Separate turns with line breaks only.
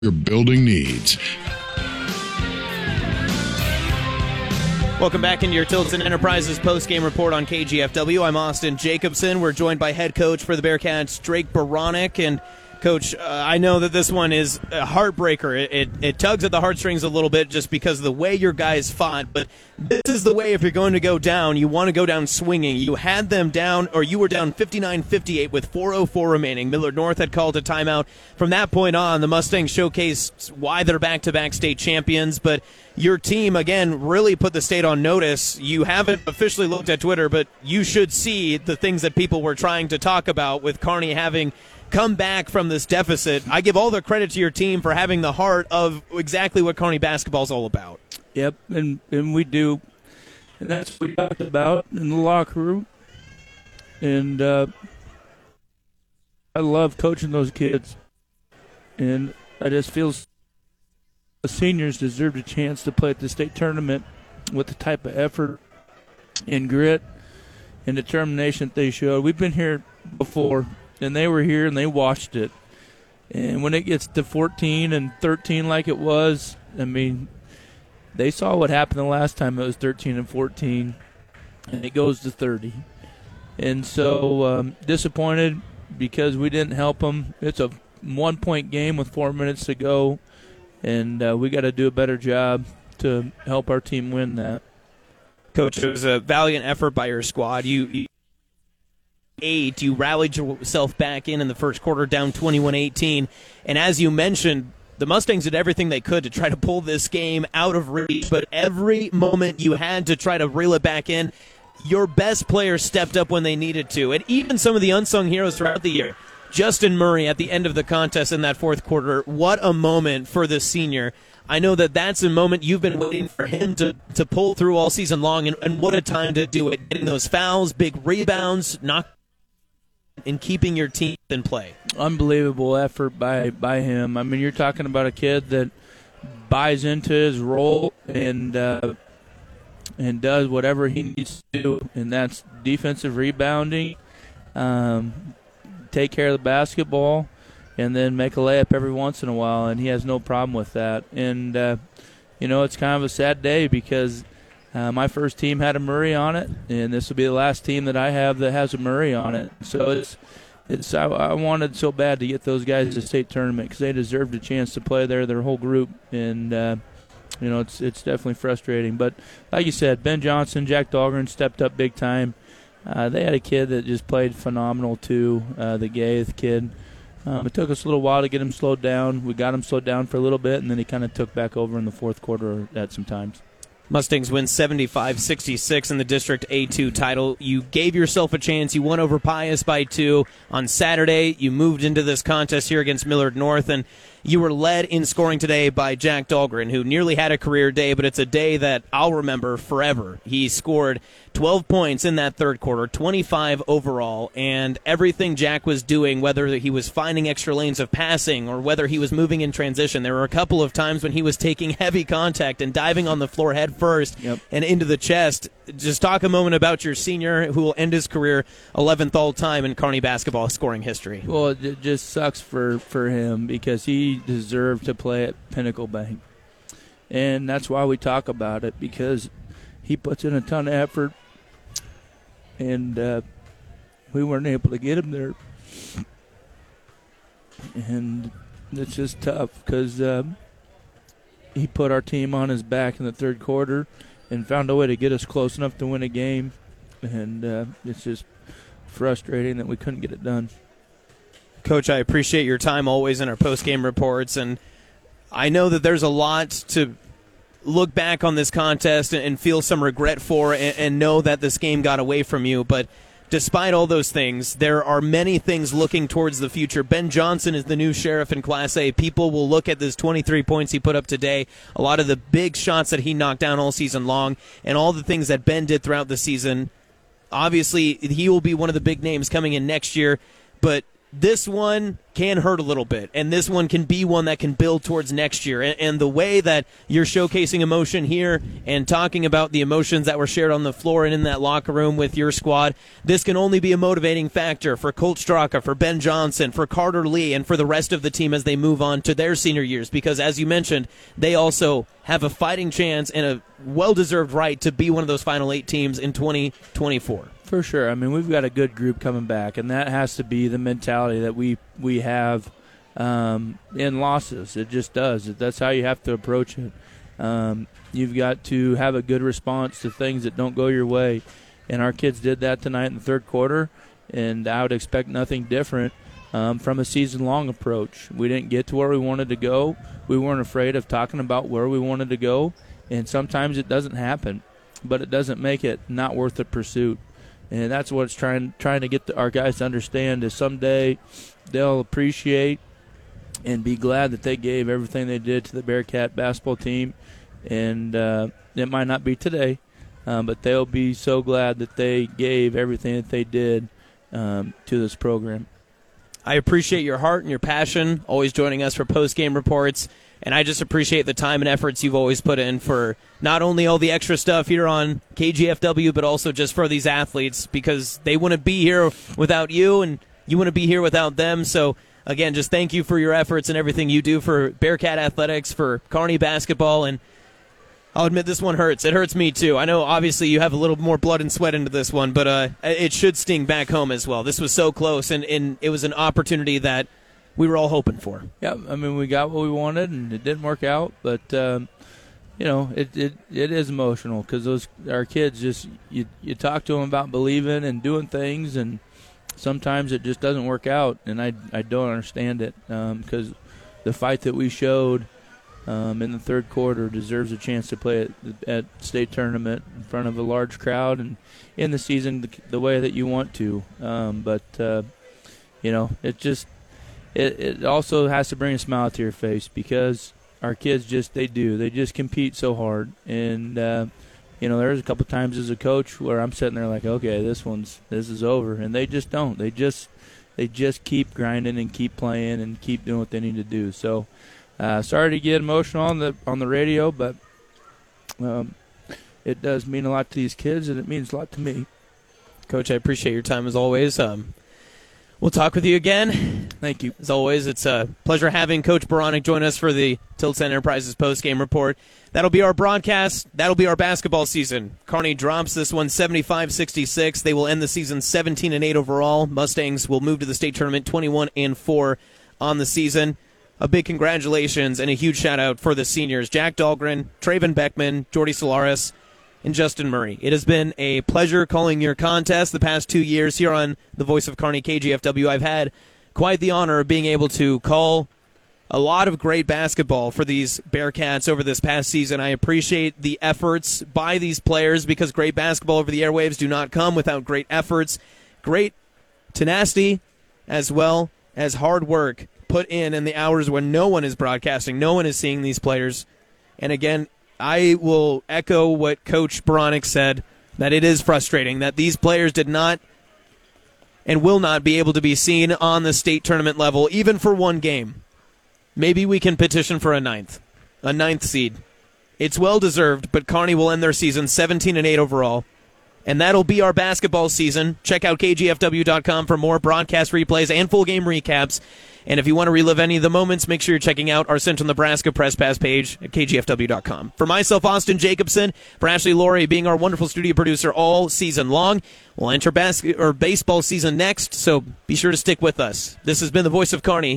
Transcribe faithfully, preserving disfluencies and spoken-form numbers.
your building needs.
Welcome back into your Tilton Enterprises post-game report on K G F W. I'm Austin Jacobson. We're joined by head coach for the Bearcats, Drake Baranek. And, Coach, uh, I know that this one is a heartbreaker. It, it, it tugs at the heartstrings a little bit just because of the way your guys fought. But this is the way if you're going to go down, you want to go down swinging. You had them down, or you were down fifty-nine fifty-eight with four oh four remaining. Millard North had called a timeout. From that point on, the Mustangs showcased why they're back-to-back state champions. But your team, again, really put the state on notice. You haven't officially looked at Twitter, but you should see the things that people were trying to talk about with Kearney having come back from this deficit. I give all the credit to your team for having the heart of exactly what Kearney basketball is all about.
Yep, and, and we do. And that's what we talked about in the locker room. And uh, I love coaching those kids. And I just feel the seniors deserved a chance to play at the state tournament with the type of effort and grit and determination that they showed. We've been here before, and they were here and they watched it. And when it gets to fourteen and thirteen like it was, I mean, they saw what happened the last time it was thirteen and fourteen, and it goes to thirty. And so um, disappointed because we didn't help them. It's a one-point game with four minutes to go, and uh, we got to do a better job to help our team win that.
Coach, it was a valiant effort by your squad. You, you eight, you rallied yourself back in in the first quarter, down twenty-one eighteen, and as you mentioned, the Mustangs did everything they could to try to pull this game out of reach, but every moment you had to try to reel it back in, your best players stepped up when they needed to, and even some of the unsung heroes throughout the year. Justin Murray at the end of the contest in that fourth quarter, what a moment for the senior. I know that that's a moment you've been waiting for him to, to pull through all season long, and, and what a time to do it. Getting those fouls, big rebounds, knock, and keeping your team in play.
Unbelievable effort by, by him. I mean, you're talking about a kid that buys into his role and uh, and does whatever he needs to do, and that's defensive rebounding, um, take care of the basketball, and then make a layup every once in a while, and he has no problem with that. And, uh, you know, it's kind of a sad day because uh, my first team had a Murray on it, and this will be the last team that I have that has a Murray on it. So it's it's I, I wanted so bad to get those guys to the state tournament because they deserved a chance to play there, their whole group, and, uh, you know, it's it's definitely frustrating. But like you said, Ben Johnson, Jack Dahlgren stepped up big time. Uh, they had a kid that just played phenomenal, too, uh, the Gaith kid. Um, it took us a little while to get him slowed down. We got him slowed down for a little bit, and then he kind of took back over in the fourth quarter at some times.
Mustangs win seventy-five sixty-six in the District A two title. You gave yourself a chance. You won over Pius by two. On Saturday, you moved into this contest here against Millard North, and you were led in scoring today by Jack Dahlgren, who nearly had a career day, but it's a day that I'll remember forever. He scored twelve points in that third quarter, twenty-five overall, and everything Jack was doing, whether he was finding extra lanes of passing or whether he was moving in transition, there were a couple of times when he was taking heavy contact and diving on the floor head first
yep.
and into the chest. Just talk a moment about your senior who will end his career eleventh all-time in Kearney basketball scoring history.
Well, it just sucks for, for him because he deserved to play at Pinnacle Bank. And that's why we talk about it, because he puts in a ton of effort, and uh, we weren't able to get him there. And it's just tough because um, he put our team on his back in the third quarter and found a way to get us close enough to win a game. And uh, it's just frustrating that we couldn't get it done.
Coach, I appreciate your time always in our post-game reports, and I know that there's a lot to look back on this contest and feel some regret for and, and know that this game got away from you, but despite all those things, there are many things looking towards the future. Ben Johnson is the new sheriff in Class A. People will look at this twenty-three points he put up today, a lot of the big shots that he knocked down all season long, and all the things that Ben did throughout the season. Obviously, he will be one of the big names coming in next year, but this one can hurt a little bit, and this one can be one that can build towards next year. And, and the way that you're showcasing emotion here and talking about the emotions that were shared on the floor and in that locker room with your squad, this can only be a motivating factor for Colt Straka, for Ben Johnson, for Carter Lee, and for the rest of the team as they move on to their senior years. Because, as you mentioned, they also have a fighting chance and a well-deserved right to be one of those final eight teams in twenty twenty-four.
For sure. I mean, we've got a good group coming back, and that has to be the mentality that we we have um, in losses. It just does. That's how you have to approach it. Um, you've got to have a good response to things that don't go your way, and our kids did that tonight in the third quarter, and I would expect nothing different um, from a season-long approach. We didn't get to where we wanted to go. We weren't afraid of talking about where we wanted to go, and sometimes it doesn't happen, but it doesn't make it not worth the pursuit. And that's what it's trying trying to get the, our guys to understand is someday they'll appreciate and be glad that they gave everything they did to the Bearcat basketball team. And uh, it might not be today, um, but they'll be so glad that they gave everything that they did um, to this program.
I appreciate your heart and your passion, always joining us for post-game reports. And I just appreciate the time and efforts you've always put in for not only all the extra stuff here on K G F W, but also just for these athletes, because they wouldn't be here without you, and you wouldn't be here without them. So, again, just thank you for your efforts and everything you do for Bearcat Athletics, for Kearney basketball. And I'll admit this one hurts. It hurts me, too. I know, obviously, you have a little more blood and sweat into this one, but uh, it should sting back home as well. This was so close, and, and it was an opportunity that we were all hoping for.
Yeah, I mean, we got what we wanted, and it didn't work out. But, um, you know, it, it, it is emotional because those our kids just, you, you talk to them about believing and doing things, and sometimes it just doesn't work out. And I, I don't understand it because um, the fight that we showed um, in the third quarter deserves a chance to play at, at state tournament in front of a large crowd and in the season the, the way that you want to. Um, but, uh, you know, it just – It, it also has to bring a smile to your face because our kids just, they do. They just compete so hard. And, uh, you know, there's a couple times as a coach where I'm sitting there like, okay, this one's, this is over. And they just don't. They just, they just keep grinding and keep playing and keep doing what they need to do. So, uh, sorry to get emotional on the, on the radio, but um, it does mean a lot to these kids and it means a lot to me.
Coach, I appreciate your time as always. Um, We'll talk with you again.
Thank you.
As always, it's a pleasure having Coach Baranek join us for the Tilson Enterprises post-game report. That'll be our broadcast. That'll be our basketball season. Kearney drops this one seventy-five sixty-six. They will end the season seventeen and eight overall. Mustangs will move to the state tournament twenty-one and four on the season. A big congratulations and a huge shout-out for the seniors, Jack Dahlgren, Traven Beckman, Jordy Solaris, and Justin Murray. It has been a pleasure calling your contest the past two years here on the Voice of Kearney K G F W. I've had quite the honor of being able to call a lot of great basketball for these Bearcats over this past season. I appreciate the efforts by these players because great basketball over the airwaves do not come without great efforts, great tenacity, as well as hard work put in in the hours when no one is broadcasting, no one is seeing these players. And again, I will echo what Coach Baranek said, that it is frustrating that these players did not and will not be able to be seen on the state tournament level, even for one game. Maybe we can petition for a ninth, a ninth seed. It's well-deserved, but Kearney will end their season seventeen and eight overall, and that'll be our basketball season. Check out K G F W dot com for more broadcast replays and full game recaps. And if you want to relive any of the moments, make sure you're checking out our Central Nebraska Press Pass page at K G F W dot com. For myself, Austin Jacobson, for Ashley Laurie being our wonderful studio producer all season long, we'll enter bas- or baseball season next, so be sure to stick with us. This has been the Voice of Kearney.